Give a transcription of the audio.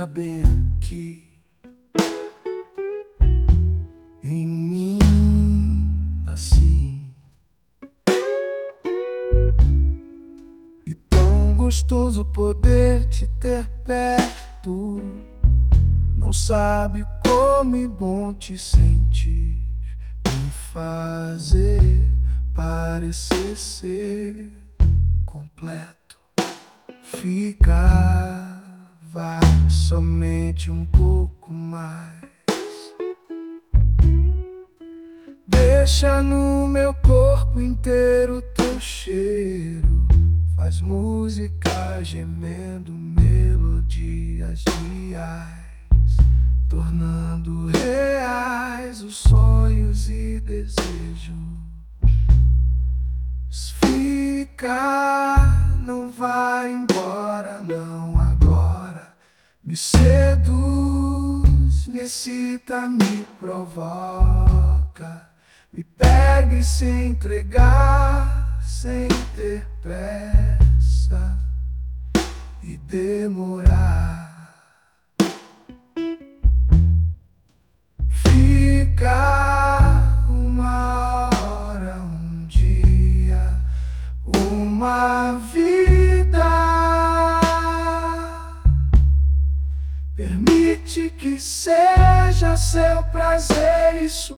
esteja bem aqui em mim, assim. E tão gostoso poder te ter perto. Não sabe como é bom te sentir, me fazer parecer ser completo. Ficava somente um pouco mais. Deixa no meu corpo inteiro teu cheiro. Faz música gemendo melodias reais, tornando reais os sonhos e desejos. Fica, não vai embora, não agora. Me seduz, me excita, me provoca. Me pegue sem entregar, sem ter pressa e demorar. Fica uma hora, um dia, uma vida. Permite que seja seu prazer isso.